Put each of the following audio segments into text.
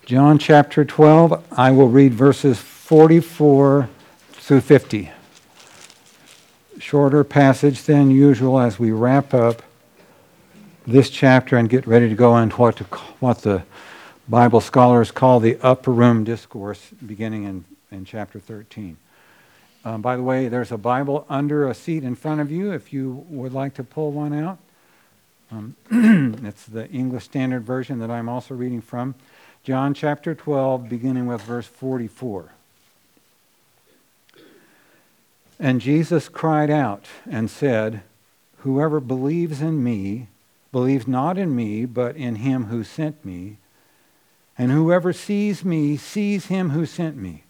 John chapter 12, I will read verses 44 through 50. Shorter passage than usual as we wrap up this chapter and get ready to go into what the Bible scholars call the upper room discourse, beginning in chapter 13. By the way, there's a Bible under a seat in front of you if you would like to pull one out. It's the English Standard Version that I'm also reading from. John chapter 12, beginning with verse 44. And Jesus cried out and said, "Whoever believes in me, believes not in me, but in him who sent me. And whoever sees me, sees him who sent me.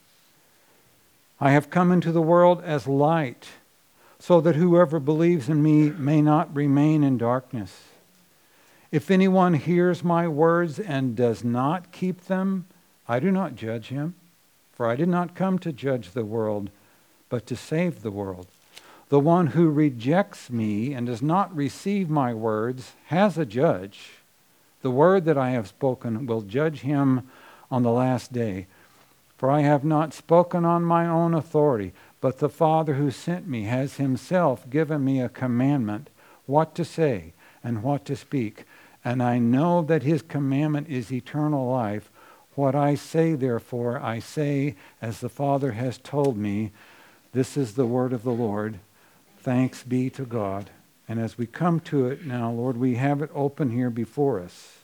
I have come into the world as light, so that whoever believes in me may not remain in darkness. If anyone hears my words and does not keep them, I do not judge him, for I did not come to judge the world, but to save the world. The one who rejects me and does not receive my words has a judge. The word that I have spoken will judge him on the last day. For I have not spoken on my own authority, but the Father who sent me has himself given me a commandment, what to say and what to speak. And I know that his commandment is eternal life. What I say, therefore, I say as the Father has told me. This is the word of the Lord. Thanks be to God." And as we come to it now, Lord, we have it open here before us.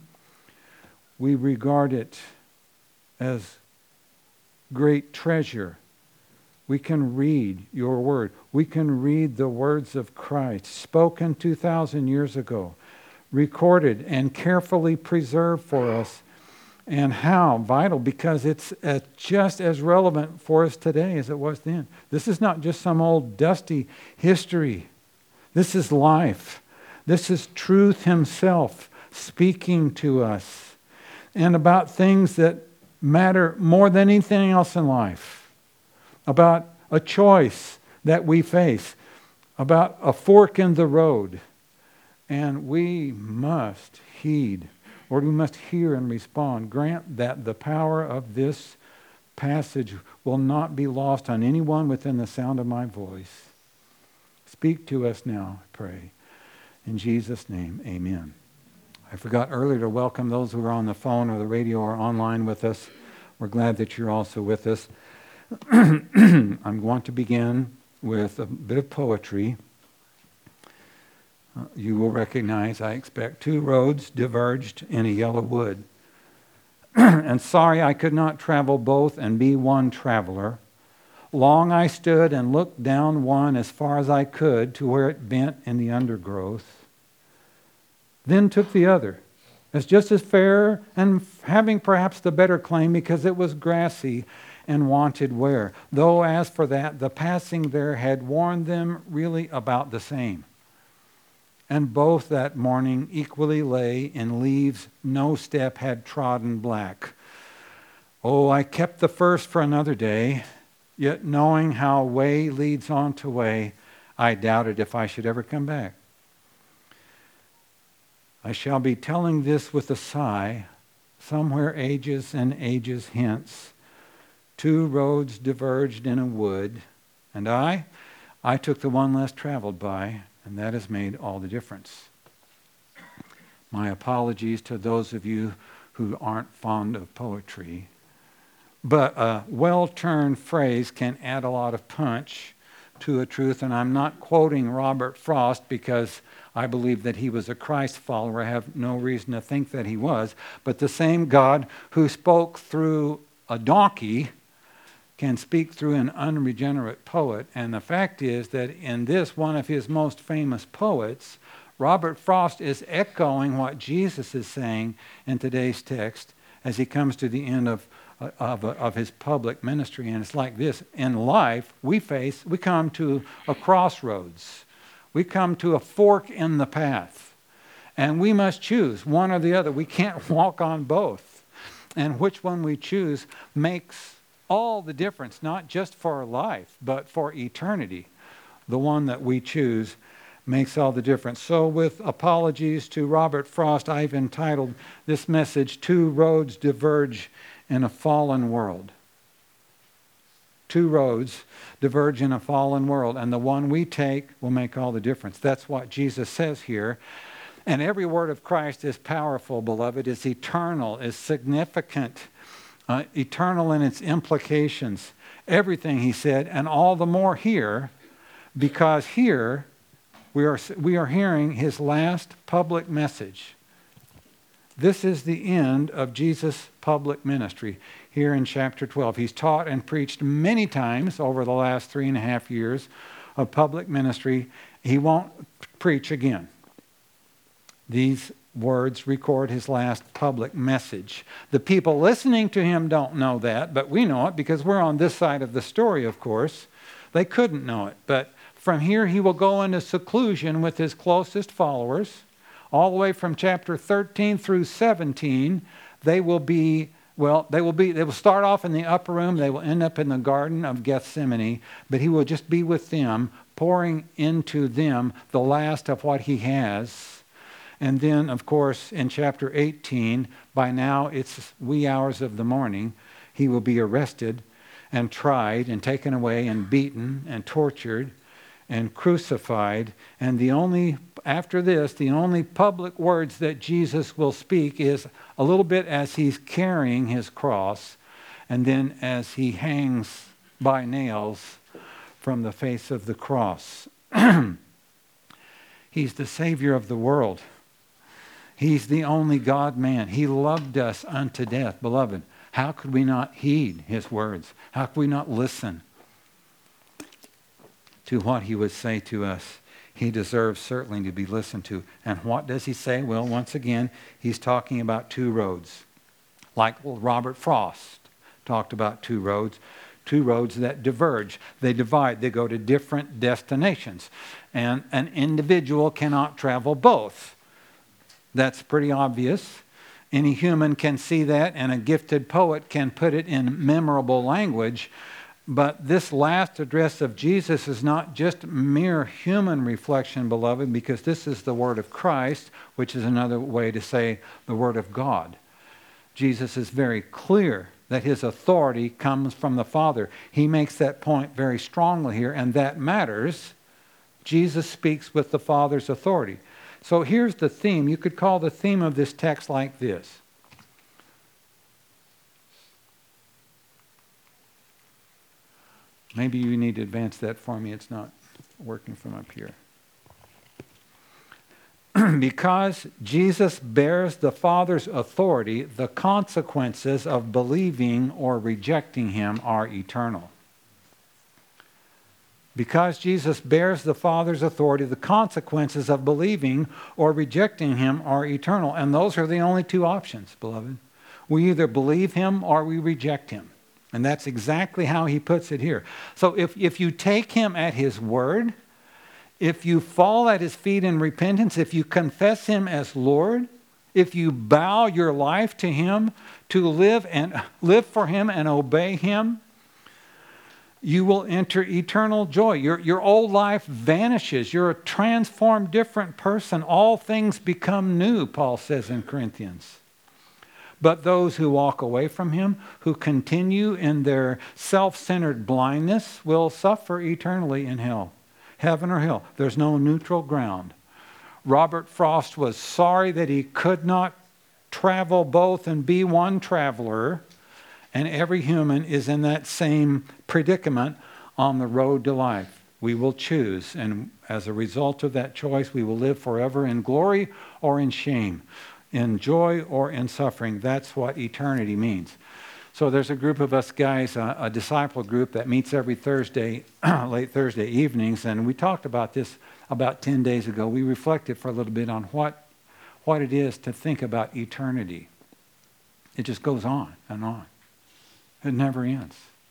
We regard it as great treasure. We can read your word. We can read the words of Christ, spoken 2,000 years ago, recorded and carefully preserved for us. And how vital, because it's just as relevant for us today as it was then. This is not just some old dusty history. This is life. This is truth himself speaking to us. And about things that matter more than anything else in life. About a choice that we face. About a fork in the road. And we must heed. Lord, we must hear and respond. Grant that the power of this passage will not be lost on anyone within the sound of my voice. Speak to us now, I pray. In Jesus' name, amen. I forgot earlier to welcome those who are on the phone or the radio or online with us. We're glad that you're also with us. I'm going to begin with a bit of poetry. You will recognize, I expect, two roads diverged in a yellow wood. And sorry I could not travel both and be one traveler. Long I stood and looked down one as far as I could to where it bent in the undergrowth. Then took the other, as just as fair and having perhaps the better claim because it was grassy and wanted wear. Though as for that, the passing there had warned them really about the same. And both that morning equally lay in leaves no step had trodden black. Oh, I kept the first for another day, yet knowing how way leads on to way, I doubted if I should ever come back. I shall be telling this with a sigh, somewhere ages and ages hence. Two roads diverged in a wood, and I took the one less traveled by, and that has made all the difference. My apologies to those of you who aren't fond of poetry. But a well-turned phrase can add a lot of punch to a truth. And I'm not quoting Robert Frost because I believe that he was a Christ follower. I have no reason to think that he was. But the same God who spoke through a donkey can speak through an unregenerate poet. And the fact is that in this, one of his most famous poets, Robert Frost is echoing what Jesus is saying in today's text as he comes to the end of his public ministry. And it's like this. In life, we come to a crossroads. We come to a fork in the path. And we must choose one or the other. We can't walk on both. And which one we choose makes all the difference, not just for life, but for eternity. The one that we choose makes all the difference. So with apologies to Robert Frost, I've entitled this message, Two Roads Diverge in a Fallen World. Two roads diverge in a fallen world, and the one we take will make all the difference. That's what Jesus says here. And every word of Christ is powerful, beloved, is eternal, is significant, eternal in its implications. Everything he said, and all the more here, because here we are hearing his last public message. This is the end of Jesus' public ministry here in chapter 12. He's taught and preached many times over the last 3.5 years of public ministry. He won't preach again. These words record his last public message. The people listening to him don't know that, but we know it because we're on this side of the story, of course. They couldn't know it. But from here he will go into seclusion with his closest followers. All the way from chapter 13 through 17, they will start off in the upper room. They will end up in the Garden of Gethsemane, but he will just be with them, pouring into them the last of what he has. And then, of course, in chapter 18, by now it's wee hours of the morning, he will be arrested and tried and taken away and beaten and tortured and crucified. And after this, the only public words that Jesus will speak is a little bit as he's carrying his cross, and then as he hangs by nails from the face of the cross. He's the Savior of the world. He's the only God-man. He loved us unto death. Beloved, how could we not heed his words? How could we not listen to what he would say to us? He deserves certainly to be listened to. And what does he say? Well, once again, he's talking about two roads. Like Robert Frost talked about two roads that diverge. They divide. They go to different destinations. And an individual cannot travel both. That's pretty obvious. Any human can see that, and a gifted poet can put it in memorable language. But this last address of Jesus is not just mere human reflection, beloved, because this is the word of Christ, which is another way to say the word of God. Jesus is very clear that his authority comes from the Father. He makes that point very strongly here, and that matters. Jesus speaks with the Father's authority. So here's the theme. You could call the theme of this text like this. Maybe you need to advance that for me. It's not working from up here. Because Jesus bears the Father's authority, the consequences of believing or rejecting him are eternal. Because Jesus bears the Father's authority, the consequences of believing or rejecting him are eternal. And those are the only two options, beloved. We either believe him or we reject him. And that's exactly how he puts it here. So if you take him at his word, if you fall at his feet in repentance, if you confess him as Lord, if you bow your life to him, to live for him and obey him, you will enter eternal joy. Your old life vanishes. You're a transformed, different person. All things become new, Paul says in Corinthians. But those who walk away from him, who continue in their self-centered blindness, will suffer eternally in hell. Heaven or hell. There's no neutral ground. Robert Frost was sorry that he could not travel both and be one traveler. And every human is in that same predicament on the road to life. We will choose. And as a result of that choice, we will live forever in glory or in shame, in joy or in suffering. That's what eternity means. So there's a group of us guys, a disciple group that meets every Thursday, late Thursday evenings, and we talked about this about 10 days ago. We reflected for a little bit on what it is to think about eternity. It just goes on and on. It never ends.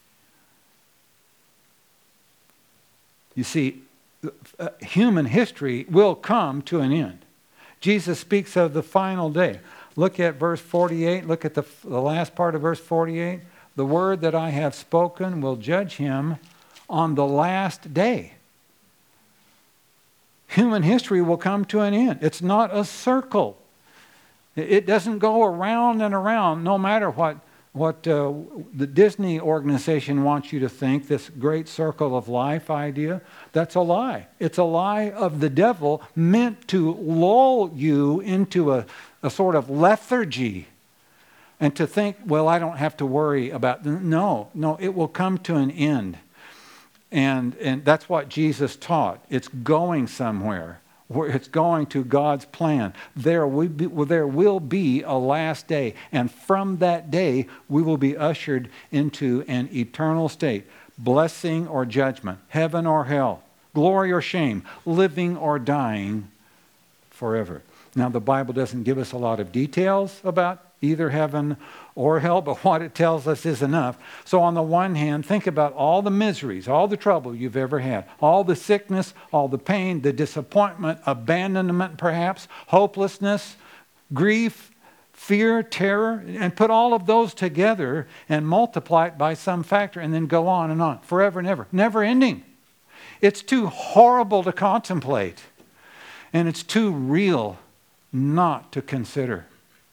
You see, human history will come to an end. Jesus speaks of the final day. Look at verse 48. Look at the last part of verse 48. The word that I have spoken will judge him on the last day. human history will come to an end. It's not a circle. It doesn't go around and around, no matter what the Disney organization wants you to think, this great circle of life idea. That's a lie. It's a lie of the devil meant to lull you into a sort of lethargy and to think, well, I don't have to worry about... No, it will come to an end. And that's what Jesus taught. It's going somewhere. It's going to God's plan. There will be a last day. And from that day, we will be ushered into an eternal state. Blessing or judgment. Heaven or hell. Glory or shame. Living or dying forever. Now, the Bible doesn't give us a lot of details about either heaven or hell, but what it tells us is enough. So on the one hand, think about all the miseries, all the trouble you've ever had, all the sickness, all the pain, the disappointment, abandonment perhaps, hopelessness, grief, fear, terror, and put all of those together and multiply it by some factor and then go on and on, forever and ever, never ending. It's too horrible to contemplate, and it's too real not to consider.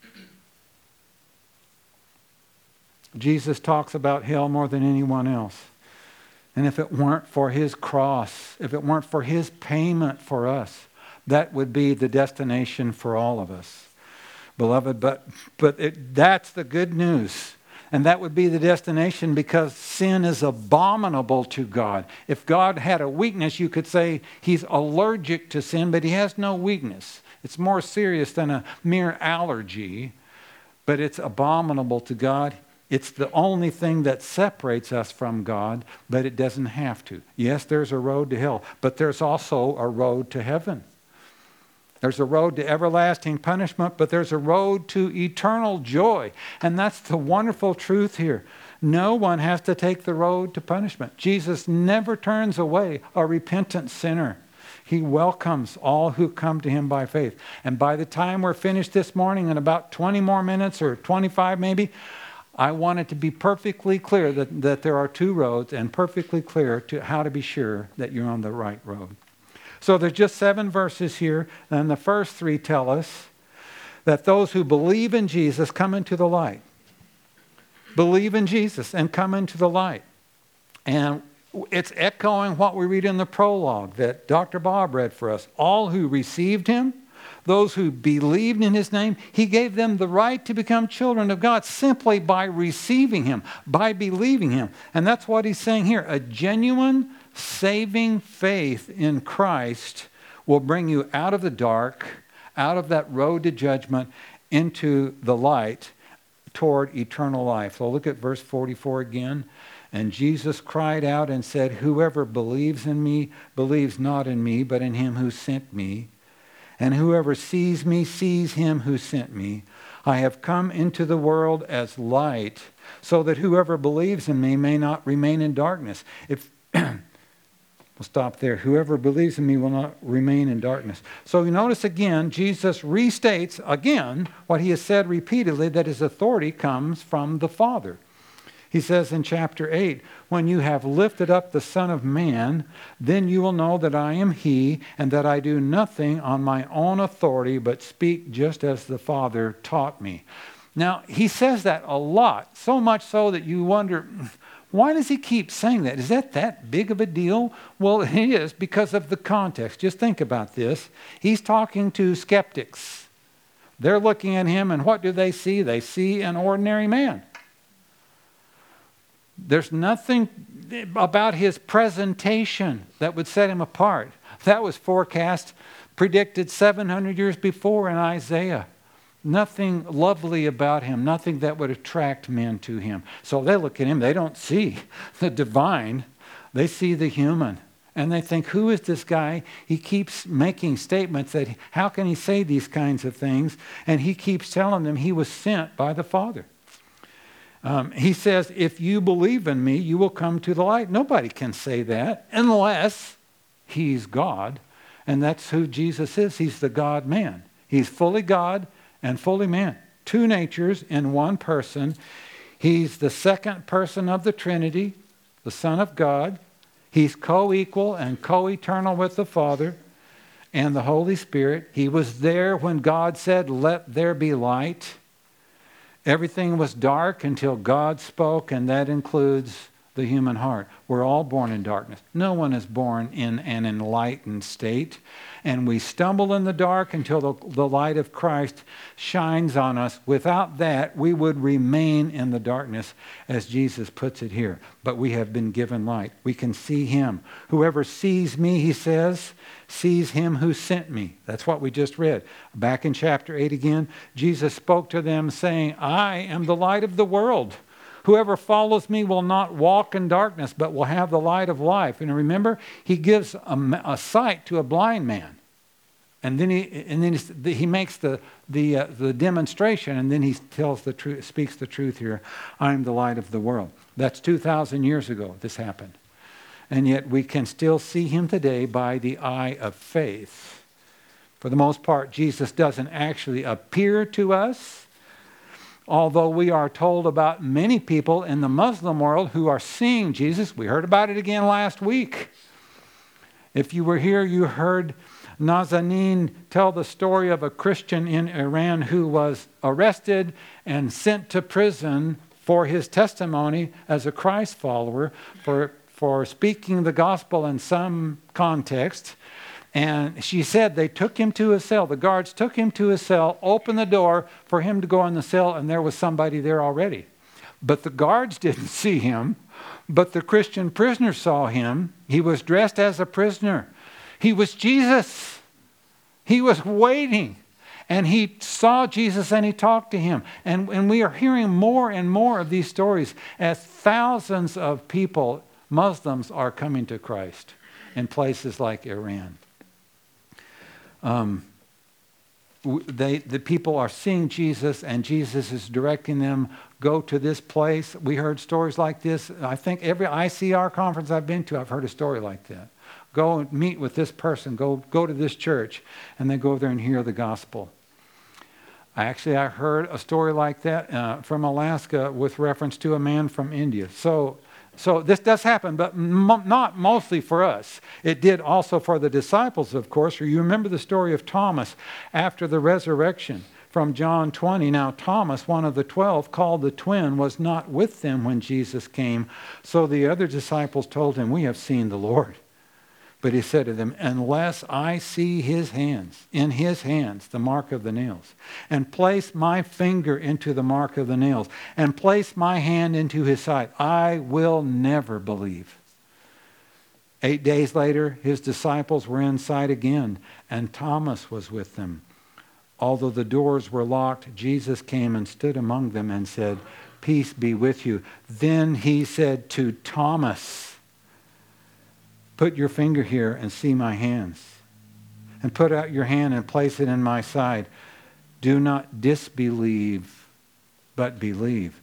Jesus talks about hell more than anyone else. And if it weren't for his cross, if it weren't for his payment for us, that would be the destination for all of us. Beloved, but that's the good news. And that would be the destination because sin is abominable to God. If God had a weakness, you could say he's allergic to sin, but he has no weakness. It's more serious than a mere allergy, but it's abominable to God. It's the only thing that separates us from God, but it doesn't have to. Yes, there's a road to hell, but there's also a road to heaven. There's a road to everlasting punishment, but there's a road to eternal joy. And that's the wonderful truth here. No one has to take the road to punishment. Jesus never turns away a repentant sinner. He welcomes all who come to him by faith. And by the time we're finished this morning, in about 20 more minutes or 25 maybe, I want it to be perfectly clear that there are two roads and perfectly clear to how to be sure that you're on the right road. So there's just 7 verses here, and the first 3 tell us that those who believe in Jesus come into the light. Believe in Jesus and come into the light. And it's echoing what we read in the prologue that Dr. Bob read for us. All who received him, those who believed in his name, he gave them the right to become children of God simply by receiving him, by believing him. And that's what he's saying here. A genuine saving faith in Christ will bring you out of the dark, out of that road to judgment, into the light toward eternal life. So look at verse 44 again. And Jesus cried out and said, "Whoever believes in me believes not in me, but in him who sent me. And whoever sees me sees him who sent me. I have come into the world as light, so that whoever believes in me may not remain in darkness." We'll stop there. Whoever believes in me will not remain in darkness. So you notice again, Jesus restates again what he has said repeatedly, that his authority comes from the Father. He says in chapter 8, "When you have lifted up the Son of Man, then you will know that I am he, and that I do nothing on my own authority, but speak just as the Father taught me." Now, he says that a lot, so much so that you wonder, why does he keep saying that? Is that big of a deal? Well, it is because of the context. Just think about this. He's talking to skeptics. They're looking at him, and what do they see? They see an ordinary man. There's nothing about his presentation that would set him apart. That was predicted 700 years before in Isaiah. Nothing lovely about him, nothing that would attract men to him. So they look at him, they don't see the divine, they see the human. And they think, who is this guy? He keeps making statements that, how can he say these kinds of things? And he keeps telling them he was sent by the Father. He says, if you believe in me, you will come to the light. Nobody can say that unless he's God. And that's who Jesus is. He's the God-man. He's fully God and fully man. 2 natures in one person. He's the second person of the Trinity, the Son of God. He's co-equal and co-eternal with the Father. and the Holy Spirit. He was there when God said, "Let there be light." Everything was dark until God spoke, and that includes the human heart. We're all born in darkness. No one is born in an enlightened state. And we stumble in the dark until the light of Christ shines on us. Without that, we would remain in the darkness, as Jesus puts it here. But we have been given light. We can see him. Whoever sees me, he says, sees him who sent me. That's what we just read. Back in chapter 8 again, Jesus spoke to them saying, "I am the light of the world. Whoever follows me will not walk in darkness, but will have the light of life." And remember, he gives a sight to a blind man. And then he makes the demonstration, and then he tells the truth, speaks the truth here. "I am the light of the world." That's 2,000 years ago this happened. And yet we can still see him today by the eye of faith. For the most part, Jesus doesn't actually appear to us. Although we are told about many people in the Muslim world who are seeing Jesus. We heard about it again last week. If you were here, you heard Nazanin tell the story of a Christian in Iran who was arrested and sent to prison for his testimony as a Christ follower for speaking the gospel in some context. And she said they took him to his cell. The guards took him to his cell, opened the door for him to go in the cell, and there was somebody there already. But the guards didn't see him, but the Christian prisoner saw him. He was dressed as a prisoner. He was Jesus. He was waiting. And he saw Jesus and he talked to him. And we are hearing more and more of these stories as thousands of people, Muslims, are coming to Christ in places like Iran. The people are seeing Jesus, and Jesus is directing them, go to this place. We heard stories like this. I think every ICR conference I've been to, I've heard a story like that. Go and meet with this person. Go to this church, and then go there and hear the gospel. I heard a story like that from Alaska with reference to a man from India. So this does happen, but not mostly for us. It did also for the disciples, of course. You remember the story of Thomas after the resurrection from John 20. Now Thomas, one of the 12, called the twin, was not with them when Jesus came. So the other disciples told him, "We have seen the Lord." But he said to them, "Unless I see in his hands, the mark of the nails, and place my finger into the mark of the nails, and place my hand into his side, I will never believe." 8 days later, his disciples were inside again, and Thomas was with them. Although the doors were locked, Jesus came and stood among them and said, "Peace be with you." Then he said to Thomas, "Put your finger here and see my hands. And put out your hand and place it in my side. Do not disbelieve, but believe."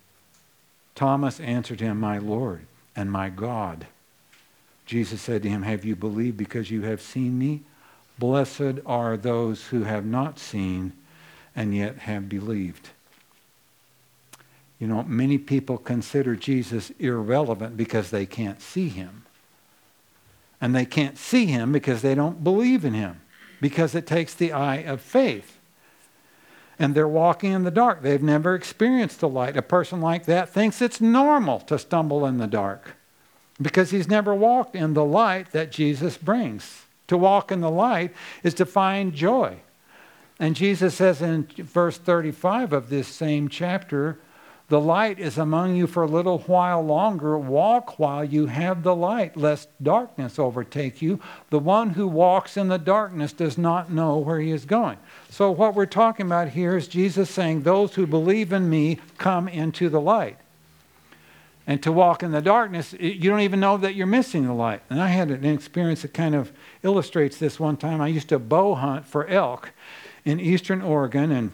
Thomas answered him, "My Lord and my God." Jesus said to him, "Have you believed because you have seen me? Blessed are those who have not seen and yet have believed." You know, many people consider Jesus irrelevant because they can't see him. And they can't see him because they don't believe in him, because it takes the eye of faith. And they're walking in the dark. They've never experienced the light. A person like that thinks it's normal to stumble in the dark because he's never walked in the light that Jesus brings. To walk in the light is to find joy. And Jesus says in verse 35 of this same chapter, "The light is among you for a little while longer. Walk while you have the light, lest darkness overtake you. The one who walks in the darkness does not know where he is going." So what we're talking about here is Jesus saying, those who believe in me come into the light. And to walk in the darkness, you don't even know that you're missing the light. And I had an experience that kind of illustrates this one time. I used to bow hunt for elk in eastern Oregon,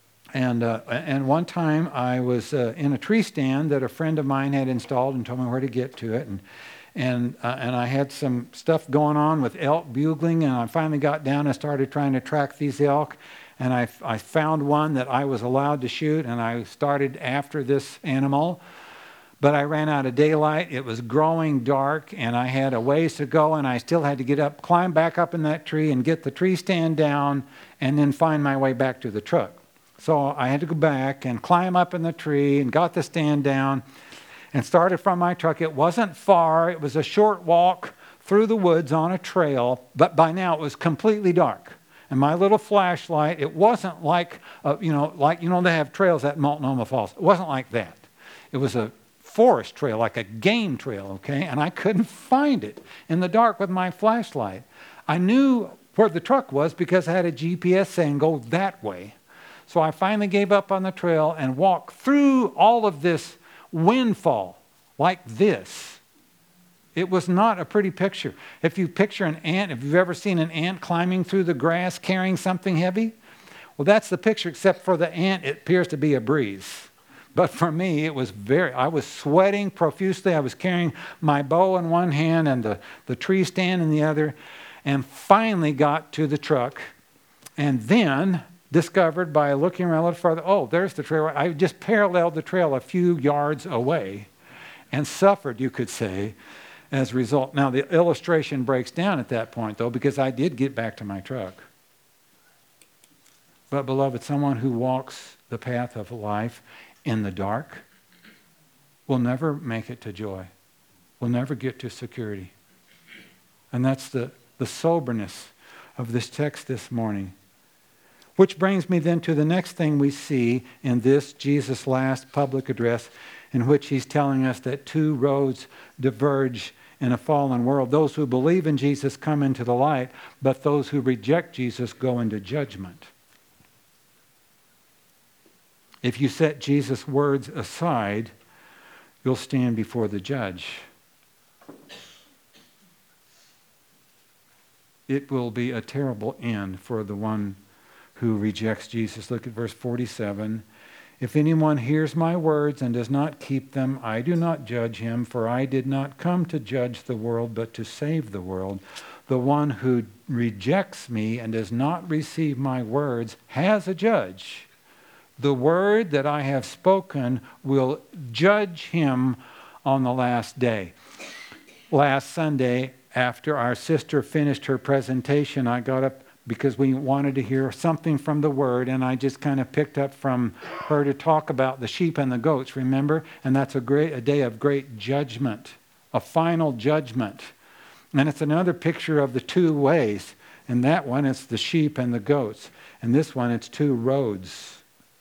and one time I was in a tree stand that a friend of mine had installed and told me where to get to it. And I had some stuff going on with elk bugling, and I finally got down and started trying to track these elk. And I found one that I was allowed to shoot, and I started after this animal. But I ran out of daylight. It was growing dark, and I had a ways to go, and I still had to get up, climb back up in that tree and get the tree stand down and then find my way back to the truck. So I had to go back and climb up in the tree and got the stand down and started from my truck. It wasn't far. It was a short walk through the woods on a trail, but by now it was completely dark. And my little flashlight, it wasn't like they have trails at Multnomah Falls. It wasn't like that. It was a forest trail, like a game trail, okay? And I couldn't find it in the dark with my flashlight. I knew where the truck was because I had a GPS saying go that way. So I finally gave up on the trail and walked through all of this windfall like this. It was not a pretty picture. If you picture an ant, if you've ever seen an ant climbing through the grass carrying something heavy, well, that's the picture, except for the ant, it appears to be a breeze. But for me, I was sweating profusely. I was carrying my bow in one hand and the tree stand in the other, and finally got to the truck, and then discovered by looking around a little further, oh, there's the trail. I just paralleled the trail a few yards away and suffered, you could say, as a result. Now, the illustration breaks down at that point, though, because I did get back to my truck. But, beloved, someone who walks the path of life in the dark will never make it to joy, will never get to security. And that's the soberness of this text this morning. Which brings me then to the next thing we see in this Jesus' last public address, in which he's telling us that two roads diverge in a fallen world. Those who believe in Jesus come into the light, but those who reject Jesus go into judgment. If you set Jesus' words aside, you'll stand before the judge. It will be a terrible end for the one who rejects Jesus. Look at verse 47. If anyone hears my words and does not keep them, I do not judge him, for I did not come to judge the world, but to save the world. The one who rejects me and does not receive my words has a judge. The word that I have spoken will judge him on the last day. Last Sunday, after our sister finished her presentation, I got up because we wanted to hear something from the Word, and I just kind of picked up from her to talk about the sheep and the goats, remember? And that's a day of great judgment, a final judgment. And it's another picture of the two ways. In that one, it's the sheep and the goats. And this one, it's two roads.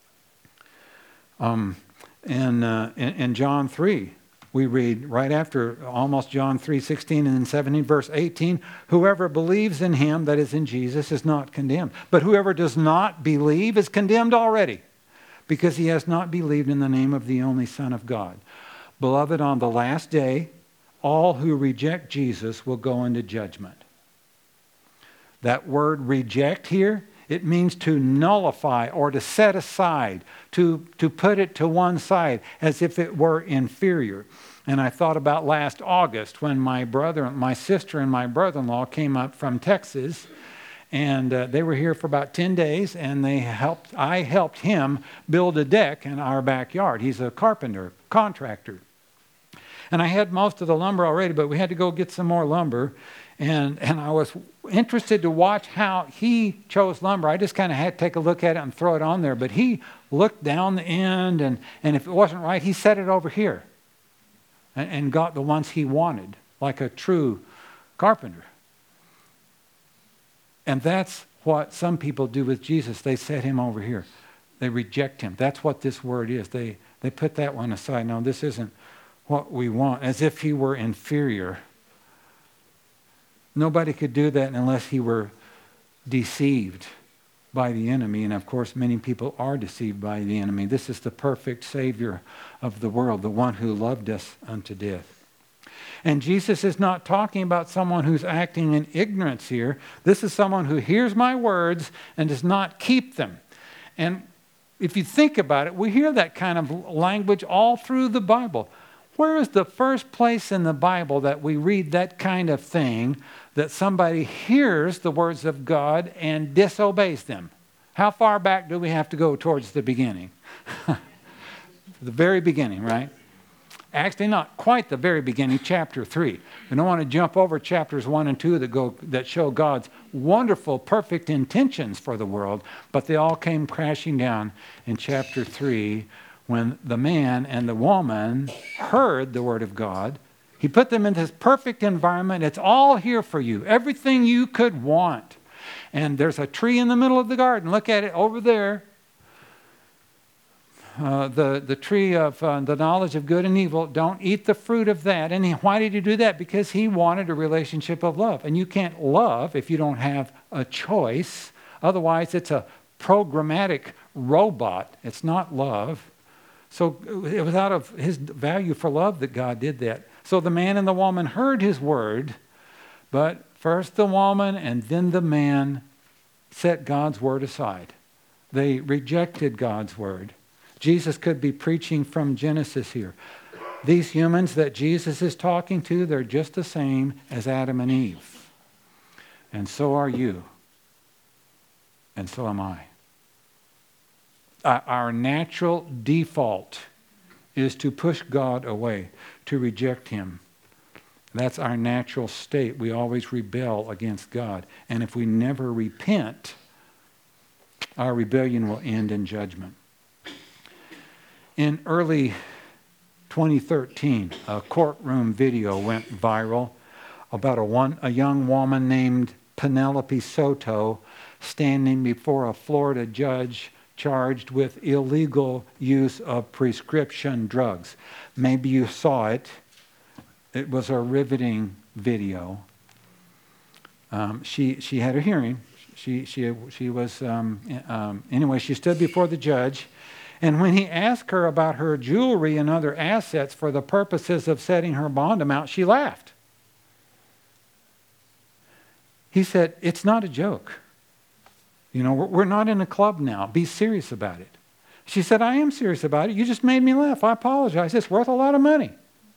In John 3, we read right after almost John 3:16 and then 17, verse 18, whoever believes in him, that is in Jesus, is not condemned. But whoever does not believe is condemned already, because he has not believed in the name of the only Son of God. Beloved, on the last day, all who reject Jesus will go into judgment. That word reject here, it means to nullify or to set aside, to put it to one side as if it were inferior. And I thought about last August when my sister and my brother-in-law came up from Texas, and they were here for about 10 days, and I helped him build a deck in our backyard. He's a carpenter, contractor. And I had most of the lumber already, but we had to go get some more lumber. And I was interested to watch how he chose lumber. I just kind of had to take a look at it and throw it on there. But he looked down the end, and if it wasn't right, he set it over here and got the ones he wanted, like a true carpenter. And that's what some people do with Jesus. They set him over here. They reject him. That's what this word is. They put that one aside. No, this isn't what we want, as if he were inferior. Nobody could do that unless he were deceived by the enemy. And of course, many people are deceived by the enemy. This is the perfect Savior of the world, the one who loved us unto death. And Jesus is not talking about someone who's acting in ignorance here. This is someone who hears my words and does not keep them. And if you think about it, we hear that kind of language all through the Bible. Where is the first place in the Bible that we read that kind of thing, that somebody hears the words of God and disobeys them? How far back do we have to go towards the beginning? The very beginning, right? Actually, not quite the very beginning, chapter 3. We don't want to jump over chapters 1 and 2 that show God's wonderful, perfect intentions for the world, but they all came crashing down in chapter 3 when the man and the woman heard the word of God. He put them in this perfect environment. It's all here for you, everything you could want. And there's a tree in the middle of the garden. Look at it over there. The tree of the knowledge of good and evil. Don't eat the fruit of that. And why did he do that? Because he wanted a relationship of love. And you can't love if you don't have a choice. Otherwise, it's a programmatic robot. It's not love. So it was out of his value for love that God did that. So the man and the woman heard his word, but first the woman and then the man set God's word aside. They rejected God's word. Jesus could be preaching from Genesis here. These humans that Jesus is talking to, they're just the same as Adam and Eve. And so are you. And so am I. Our natural default is to push God away, to reject him. That's our natural state. We always rebel against God. And if we never repent, our rebellion will end in judgment. In early 2013, a courtroom video went viral about a young woman named Penelope Soto standing before a Florida judge charged with illegal use of prescription drugs. Maybe you saw it. It was a riveting video. She had a hearing. She was anyway. She stood before the judge. And when he asked her about her jewelry and other assets for the purposes of setting her bond amount, she laughed. He said, "It's not a joke. You know, we're not in a club now. Be serious about it." She said, "I am serious about it. You just made me laugh. I apologize. It's worth a lot of money."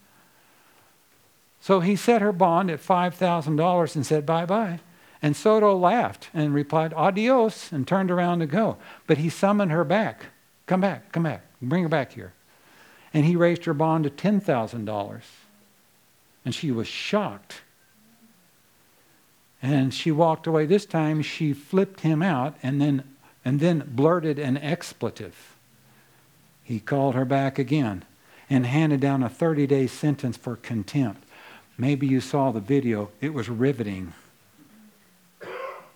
So he set her bond at $5,000 and said, "Bye-bye." And Soto laughed and replied, "Adios," and turned around to go. But he summoned her back. Come back. Bring her back here. And he raised her bond to $10,000. And she was shocked. And she walked away. This time she flipped him out and then blurted an expletive. He called her back again and handed down a 30-day sentence for contempt. Maybe you saw the video. It was riveting.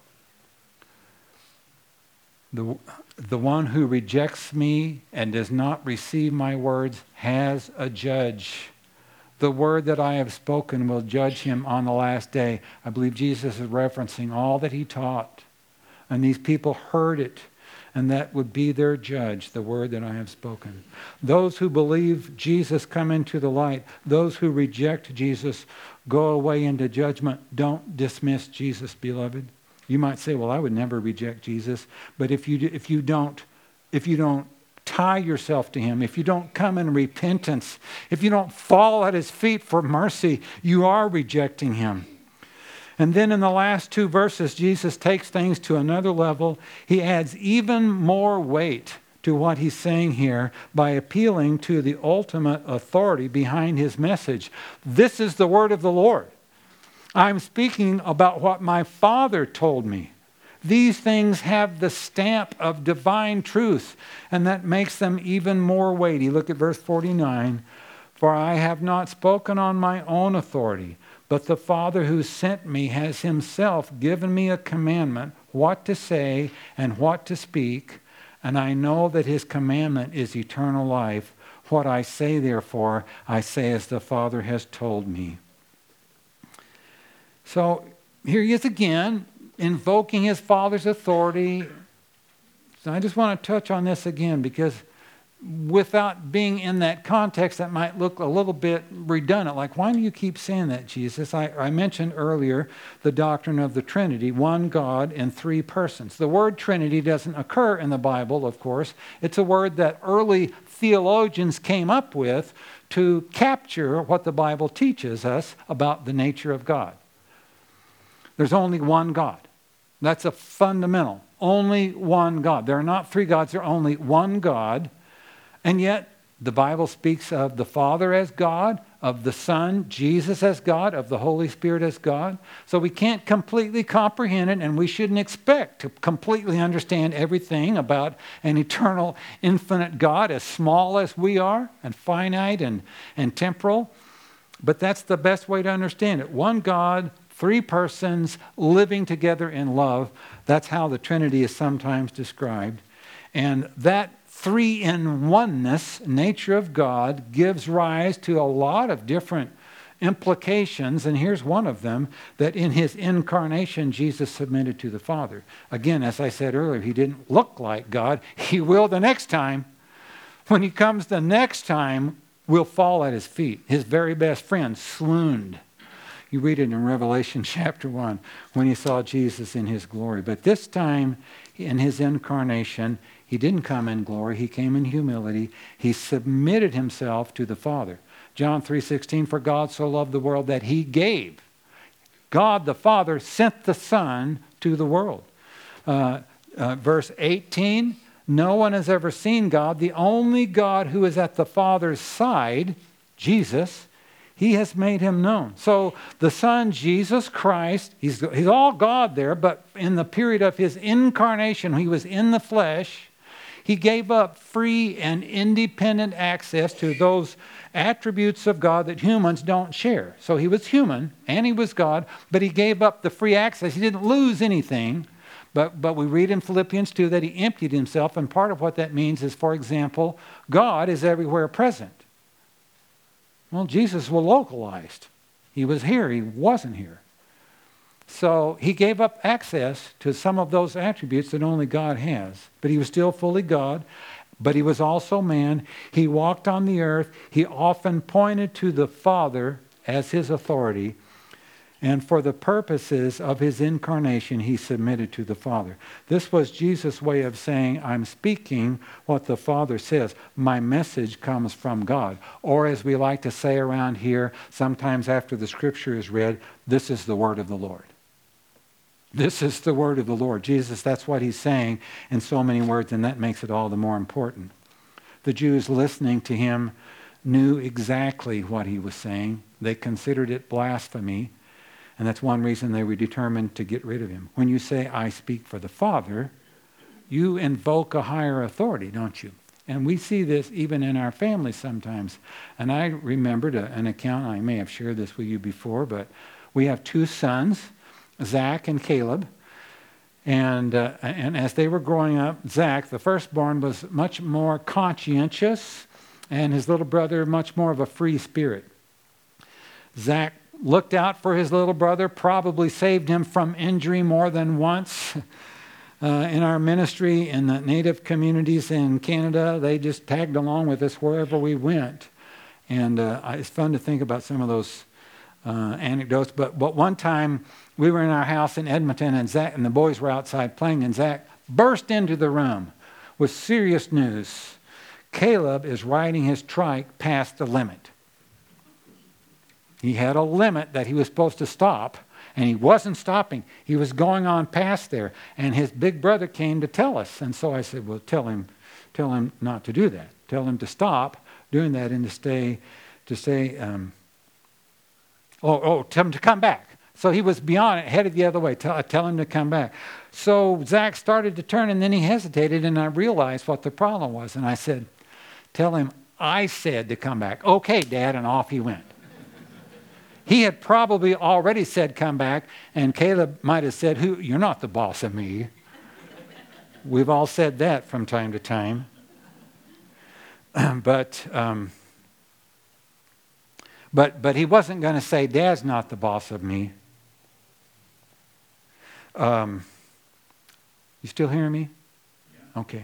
The one who rejects me and does not receive my words has a judge. The word that I have spoken will judge him on the last day. I believe Jesus is referencing all that he taught. And these people heard it. And that would be their judge, the word that I have spoken. Those who believe Jesus come into the light. Those who reject Jesus go away into judgment. Don't dismiss Jesus, beloved. You might say, "Well, I would never reject Jesus." But if you don't tie yourself to him, if you don't come in repentance, if you don't fall at his feet for mercy, you are rejecting him. And then in the last two verses, Jesus takes things to another level. He adds even more weight to what he's saying here by appealing to the ultimate authority behind his message. This is the word of the Lord. I'm speaking about what my Father told me. These things have the stamp of divine truth, and that makes them even more weighty. Look at verse 49. "For I have not spoken on my own authority, but the Father who sent me has himself given me a commandment, what to say and what to speak, and I know that his commandment is eternal life. What I say, therefore, I say as the Father has told me." So here he is again, invoking his Father's authority. So I just want to touch on this again because without being in that context, that might look a little bit redundant. Like, why do you keep saying that, Jesus? I mentioned earlier the doctrine of the Trinity, one God in three persons. The word Trinity doesn't occur in the Bible, of course. It's a word that early theologians came up with to capture what the Bible teaches us about the nature of God. There's only one God. That's a fundamental. Only one God. There are not three gods. There are only one God. And yet, The Bible speaks of the Father as God, of the Son, Jesus as God, of the Holy Spirit as God. So we can't completely comprehend it, and we shouldn't expect to completely understand everything about an eternal, infinite God, as small as we are, and finite and temporal. But that's the best way to understand it. One God, three persons living together in love. That's how the Trinity is sometimes described. And that three-in-oneness nature of God gives rise to a lot of different implications, and here's one of them, that in his incarnation, Jesus submitted to the Father. Again, as I said earlier, he didn't look like God. He will the next time. When he comes the next time, we'll fall at his feet. His very best friend swooned. You read it in Revelation chapter 1 when he saw Jesus in his glory. But this time, in his incarnation, he didn't come in glory. He came in humility. He submitted himself to the Father. John 3:16, for God so loved the world that he gave. God the Father sent the Son to the world. Verse 18, no one has ever seen God. The only God who is at the Father's side, Jesus, he has made him known. So the Son, Jesus Christ, he's all God there, but in the period of his incarnation, he was in the flesh. He gave up free and independent access to those attributes of God that humans don't share. So he was human and he was God, but he gave up the free access. He didn't lose anything. But we read in Philippians 2 that he emptied himself, and part of what that means is, for example, God is everywhere present. Well, Jesus was localized. He was here, he wasn't here. So he gave up access to some of those attributes that only God has. But he was still fully God, but he was also man. He walked on the earth. He often pointed to the Father as his authority. And for the purposes of his incarnation, he submitted to the Father. This was Jesus' way of saying, I'm speaking what the Father says. My message comes from God. Or as we like to say around here, sometimes after the scripture is read, this is the word of the Lord. This is the word of the Lord. Jesus, that's what he's saying in so many words, and that makes it all the more important. The Jews listening to him knew exactly what he was saying. They considered it blasphemy, and that's one reason they were determined to get rid of him. When you say, I speak for the Father, you invoke a higher authority, don't you? And we see this even in our families sometimes. And I remembered an account, I may have shared this with you before, but we have two sons, Zach and Caleb, and as they were growing up, Zach, the firstborn, was much more conscientious, and his little brother much more of a free spirit. Zach looked out for his little brother, probably saved him from injury more than once. In our ministry in the Native communities in Canada, they just tagged along with us wherever we went, and it's fun to think about some of those anecdotes. But one time we were in our house in Edmonton, and Zach and the boys were outside playing, and Zach burst into the room with serious news. Caleb is riding his trike past the limit. He had a limit that he was supposed to stop, and he wasn't stopping. He was going on past there, and his big brother came to tell us. And so I said, well, tell him not to do that. Tell him to stop doing that and tell him to come back. So he was beyond it, headed the other way. Tell him to come back. So Zach started to turn, and then he hesitated, and I realized what the problem was. And I said, tell him I said to come back. Okay, Dad, and off he went. He had probably already said come back, and Caleb might have said, you're not the boss of me. We've all said that from time to time. But he wasn't going to say, Dad's not the boss of me. You still hearing me? Yeah. Okay.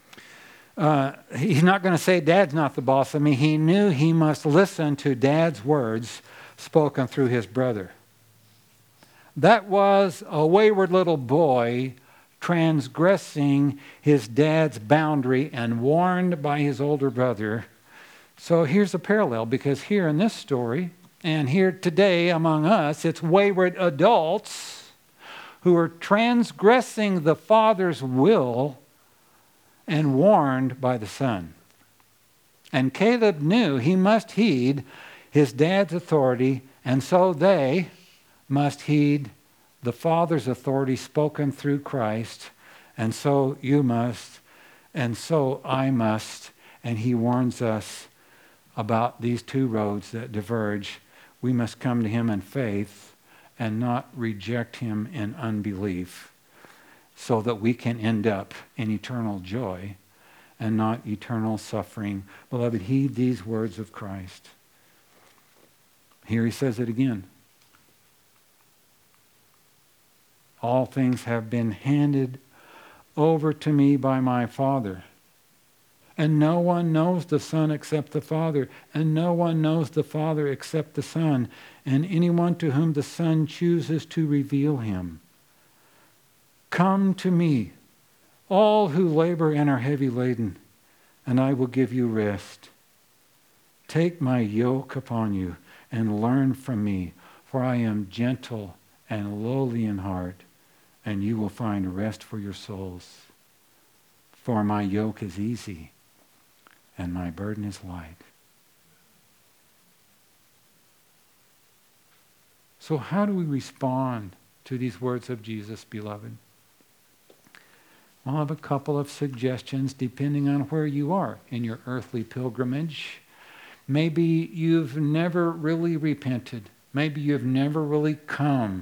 He's not going to say, Dad's not the boss of me. He knew he must listen to Dad's words spoken through his brother. That was a wayward little boy transgressing his dad's boundary and warned by his older brother. So here's a parallel, because here in this story, and here today among us, it's wayward adults who are transgressing the Father's will and warned by the Son. And Caleb knew he must heed his dad's authority, and so they must heed the Father's authority spoken through Christ, and so you must, and so I must. And he warns us about these two roads that diverge. We must come to him in faith and not reject him in unbelief, so that we can end up in eternal joy and not eternal suffering. Beloved, heed these words of Christ. Here he says it again. All things have been handed over to me by my Father. And no one knows the Son except the Father, and no one knows the Father except the Son, and anyone to whom the Son chooses to reveal him. Come to me, all who labor and are heavy laden, and I will give you rest. Take my yoke upon you and learn from me, for I am gentle and lowly in heart, and you will find rest for your souls. For my yoke is easy and my burden is light. So how do we respond to these words of Jesus, beloved? I'll have a couple of suggestions depending on where you are in your earthly pilgrimage. Maybe you've never really repented. Maybe you've never really come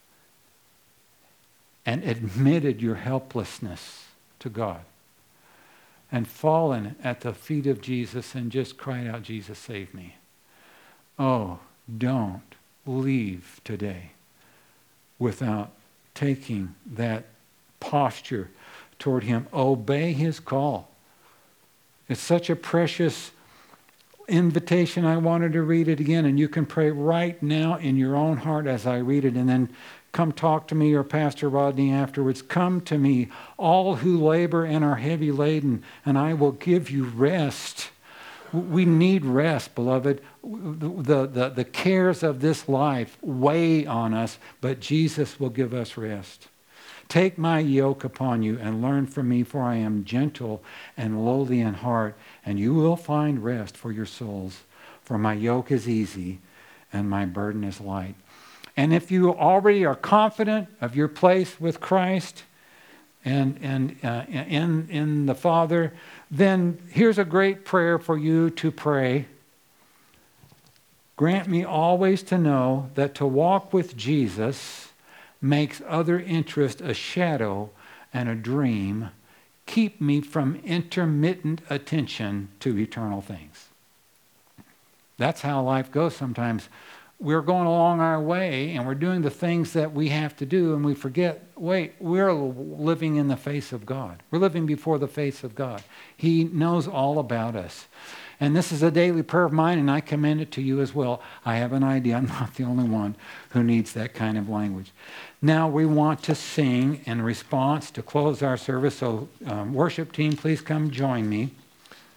and admitted your helplessness to God and fallen at the feet of Jesus and just cried out, Jesus, save me. Oh, don't leave today without taking that posture toward him. Obey his call. It's such a precious invitation. I wanted to read it again, and you can pray right now in your own heart as I read it, and then come talk to me or Pastor Rodney afterwards. Come to me, all who labor and are heavy laden, and I will give you rest. We need rest, beloved. The cares of this life weigh on us, but Jesus will give us rest. Take my yoke upon you and learn from me, for I am gentle and lowly in heart, and you will find rest for your souls. For my yoke is easy and my burden is light. And if you already are confident of your place with Christ and in the Father, then here's a great prayer for you to pray. Grant me always to know that to walk with Jesus makes other interest a shadow and a dream. Keep me from intermittent attention to eternal things. That's how life goes sometimes. We're going along our way and we're doing the things that we have to do, and we forget, wait, we're living in the face of God. We're living before the face of God. He knows all about us. And this is a daily prayer of mine, and I commend it to you as well. I have an idea. I'm not the only one who needs that kind of language. Now we want to sing in response to close our service. So worship team, please come join me.